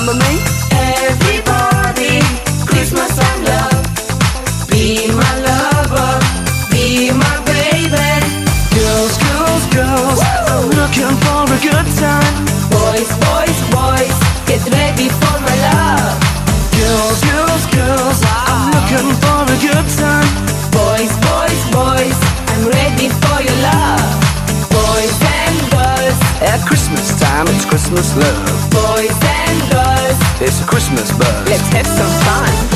remember me? Everybody, Christmas and love. Be my lover, be my baby. Girls, girls, girls, I'm looking for a good time. Boys, boys, boys, get ready for my love. Girls, girls, girls, I'm looking for a good time. Boys, boys, boys, I'm ready for your love. Boys and girls, At Christmas time, it's Christmas love. boys and girls, It's a Christmas buzz. let's have some fun.